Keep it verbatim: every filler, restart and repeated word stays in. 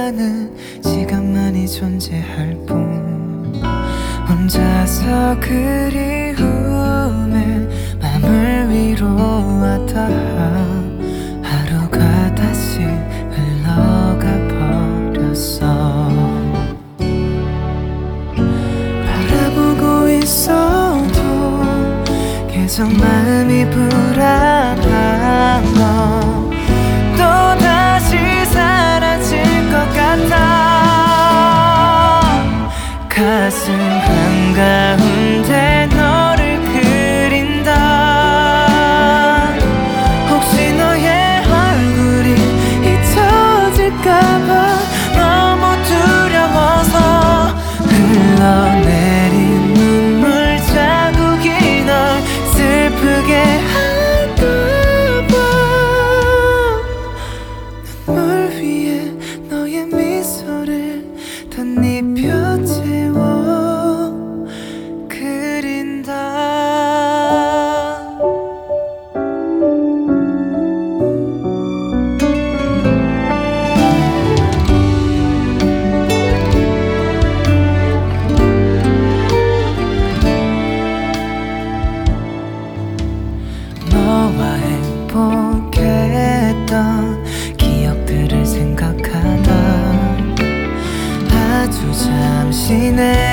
나는 시간만이 존재할 뿐 혼자서 그리움에 맘을 위로하다 하루가 다시 흘러가 버렸어. 바라보고 있어도 계속 마음이 불안한 너 또다시 사라질 것 같아. 가슴 한가운데 너를 그린다. 혹시 너의 얼굴이 잊혀질까봐 너무 두려워서 흘러내린 눈물 자국이 널 슬프게 할까봐. 눈물 위에 너의 미소를 덧입혀 채워 그린다. 너와 행복했던 기억들을 생각하다 아주 잠시 내